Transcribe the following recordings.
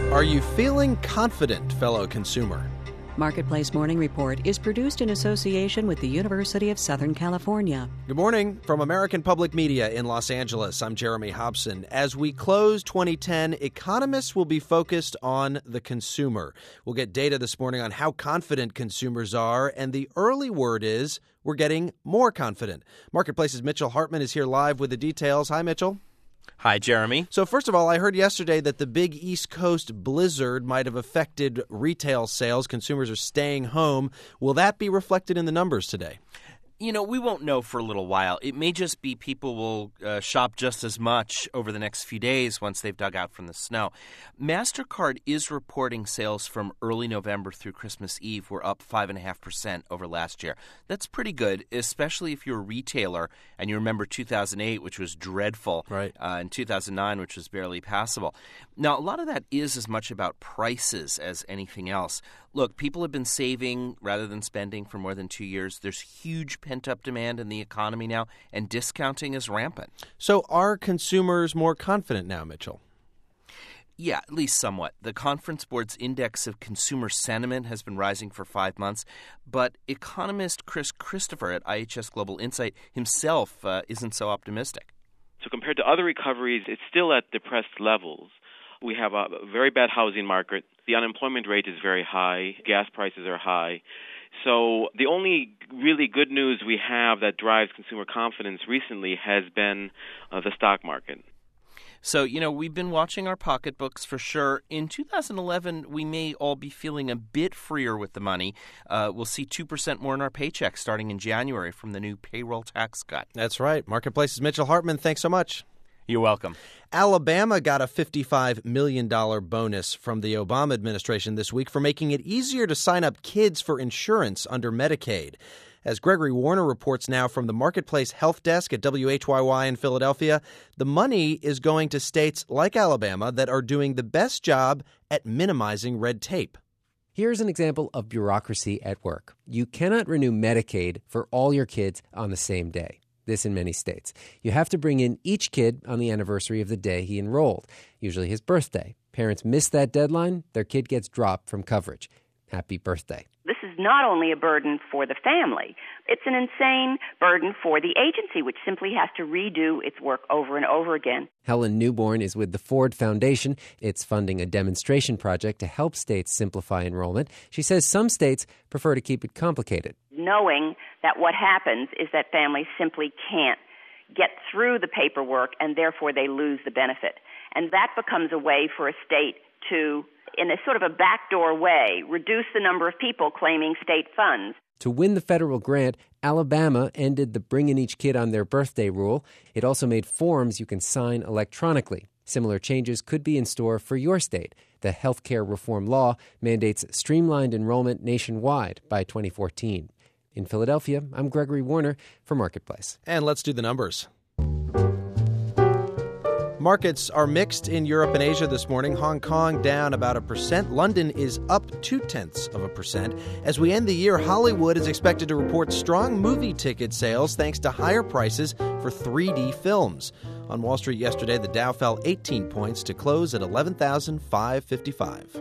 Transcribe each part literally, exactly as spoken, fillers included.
Are you feeling confident, fellow consumer? Marketplace Morning Report is produced in association with the University of Southern California. Good morning from American Public Media in Los Angeles. I'm Jeremy Hobson. As we close twenty ten, economists will be focused on the consumer. We'll get data this morning on how confident consumers are, and the early word is we're getting more confident. Marketplace's Mitchell Hartman is here live with the details. Hi, Mitchell. Hi, Jeremy. So first of all, I heard yesterday that the big East Coast blizzard might have affected retail sales. Consumers are staying home. Will that be reflected in the numbers today? You know, we won't know for a little while. It may just be people will uh, shop just as much over the next few days once they've dug out from the snow. MasterCard is reporting sales from early November through Christmas Eve were up five point five percent over last year. That's pretty good, especially if you're a retailer and you remember two thousand eight, which was dreadful, right. uh, and two thousand nine, which was barely passable. Now, a lot of that is as much about prices as anything else. Look, people have been saving rather than spending for more than two years. There's huge pent-up demand in the economy now, and discounting is rampant. So are consumers more confident now, Mitchell? Yeah, at least somewhat. The Conference Board's Index of Consumer Sentiment has been rising for five months, but economist Chris Christopher at I H S Global Insight himself uh, isn't so optimistic. So compared to other recoveries, it's still at depressed levels. We have a very bad housing market. The unemployment rate is very high. Gas prices are high. So the only really good news we have that drives consumer confidence recently has been uh, the stock market. So, you know, we've been watching our pocketbooks for sure. In two thousand eleven, we may all be feeling a bit freer with the money. Uh, we'll see two percent more in our paychecks starting in January from the new payroll tax cut. That's right. Marketplace's Mitchell Hartman. Thanks so much. You're welcome. Alabama got a fifty-five million dollars bonus from the Obama administration this week for making it easier to sign up kids for insurance under Medicaid. As Gregory Warner reports now from the Marketplace Health Desk at W H Y Y in Philadelphia, the money is going to states like Alabama that are doing the best job at minimizing red tape. Here's an example of bureaucracy at work. You cannot renew Medicaid for all your kids on the same day. This in many states. You have to bring in each kid on the anniversary of the day he enrolled, usually his birthday. Parents miss that deadline, their kid gets dropped from coverage. Happy birthday. This is not only a burden for the family, it's an insane burden for the agency, which simply has to redo its work over and over again. Helen Newborn is with the Ford Foundation. It's funding a demonstration project to help states simplify enrollment. She says some states prefer to keep it complicated. Knowing that what happens is that families simply can't get through the paperwork and therefore they lose the benefit. And that becomes a way for a state to, in a sort of a backdoor way, reduce the number of people claiming state funds. To win the federal grant, Alabama ended the bring in each kid on their birthday rule. It also made forms you can sign electronically. Similar changes could be in store for your state. The healthcare reform law mandates streamlined enrollment nationwide by twenty fourteen. In Philadelphia, I'm Gregory Warner for Marketplace. And let's do the numbers. Markets are mixed in Europe and Asia this morning. Hong Kong down about a percent. London is up two-tenths of a percent. As we end the year, Hollywood is expected to report strong movie ticket sales thanks to higher prices for three D films. On Wall Street yesterday, the Dow fell eighteen points to close at eleven thousand five hundred fifty-five.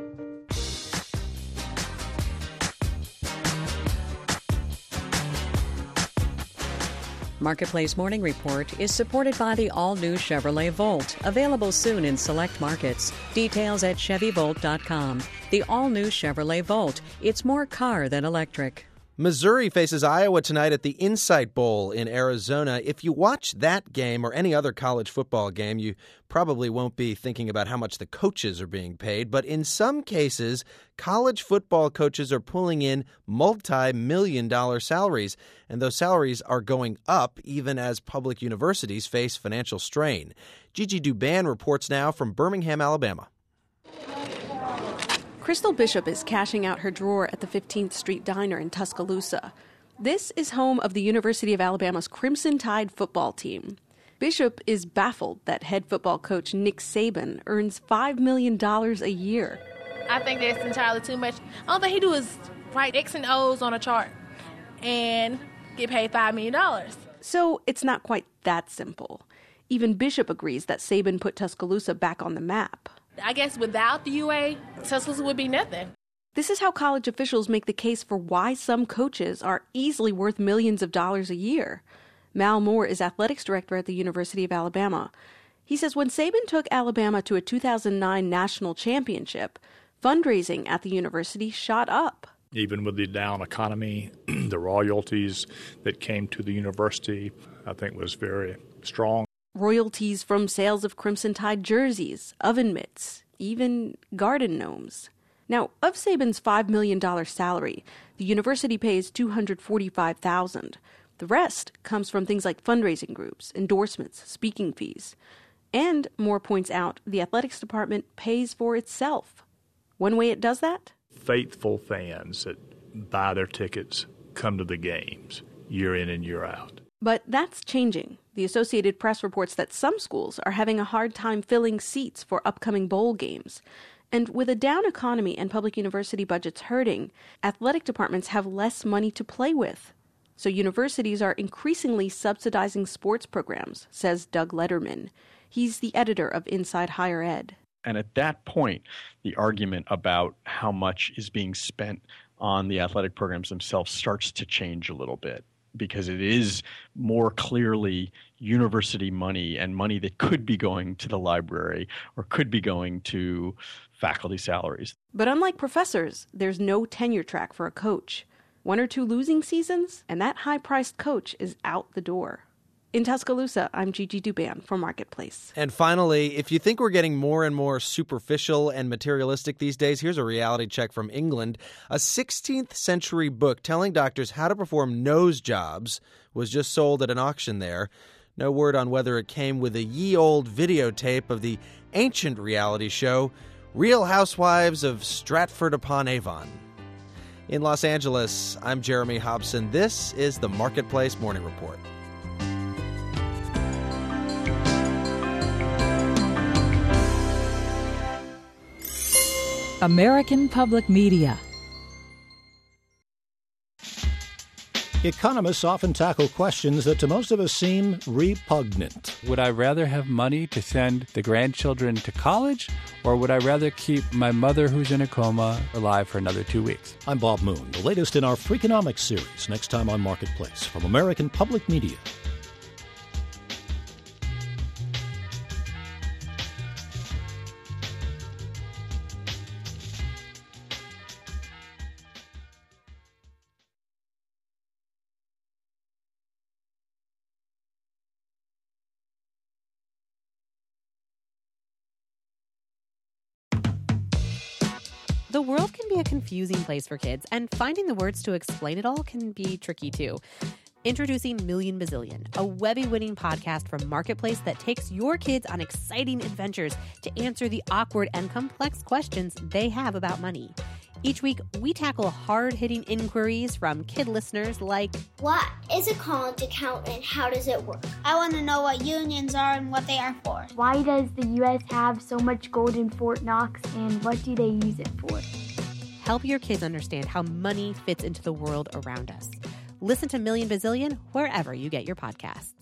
Marketplace Morning Report is supported by the all-new Chevrolet Volt, available soon in select markets. Details at Chevy Volt dot com. The all-new Chevrolet Volt. It's more car than electric. Missouri faces Iowa tonight at the Insight Bowl in Arizona. If you watch that game or any other college football game, you probably won't be thinking about how much the coaches are being paid. But in some cases, college football coaches are pulling in multi-million dollar salaries. And those salaries are going up even as public universities face financial strain. Gigi Duban reports now from Birmingham, Alabama. Crystal Bishop is cashing out her drawer at the fifteenth Street Diner in Tuscaloosa. This is home of the University of Alabama's Crimson Tide football team. Bishop is baffled that head football coach Nick Saban earns five million dollars a year. I think that's entirely too much. All that he do is write X and O's on a chart and get paid five million dollars. So it's not quite that simple. Even Bishop agrees that Saban put Tuscaloosa back on the map. I guess without the U A, Tuscaloosa would be nothing. This is how college officials make the case for why some coaches are easily worth millions of dollars a year. Mal Moore is athletics director at the University of Alabama. He says when Saban took Alabama to a two thousand nine national championship, fundraising at the university shot up. Even with the down economy, the royalties that came to the university, I think, was very strong. Royalties from sales of Crimson Tide jerseys, oven mitts, even garden gnomes. Now, of Saban's five million dollars salary, the university pays two hundred forty-five thousand dollars. The rest comes from things like fundraising groups, endorsements, speaking fees. And, Moore points out, the athletics department pays for itself. One way it does that? Faithful fans that buy their tickets come to the games year in and year out. But that's changing. The Associated Press reports that some schools are having a hard time filling seats for upcoming bowl games. And with a down economy and public university budgets hurting, athletic departments have less money to play with. So universities are increasingly subsidizing sports programs, says Doug Letterman. He's the editor of Inside Higher Ed. And at that point, the argument about how much is being spent on the athletic programs themselves starts to change a little bit, because it is more clearly university money and money that could be going to the library or could be going to faculty salaries. But unlike professors, there's no tenure track for a coach. One or two losing seasons, and that high-priced coach is out the door. In Tuscaloosa, I'm Gigi Duban for Marketplace. And finally, if you think we're getting more and more superficial and materialistic these days, here's a reality check from England. A sixteenth century book telling doctors how to perform nose jobs was just sold at an auction there. No word on whether it came with a ye-old videotape of the ancient reality show, Real Housewives of Stratford-upon-Avon. In Los Angeles, I'm Jeremy Hobson. This is the Marketplace Morning Report. American Public Media. Economists often tackle questions that to most of us seem repugnant. Would I rather have money to send the grandchildren to college, or would I rather keep my mother who's in a coma alive for another two weeks? I'm Bob Moon, the latest in our Freakonomics series, next time on Marketplace, from American Public Media. The world can be a confusing place for kids, and finding the words to explain it all can be tricky too. Introducing Million Bazillion, a Webby-winning podcast from Marketplace that takes your kids on exciting adventures to answer the awkward and complex questions they have about money. Each week, we tackle hard-hitting inquiries from kid listeners like, what is a college account and how does it work? I want to know what unions are and what they are for. Why does the U S have so much gold in Fort Knox and what do they use it for? Help your kids understand how money fits into the world around us. Listen to Million Bazillion wherever you get your podcasts.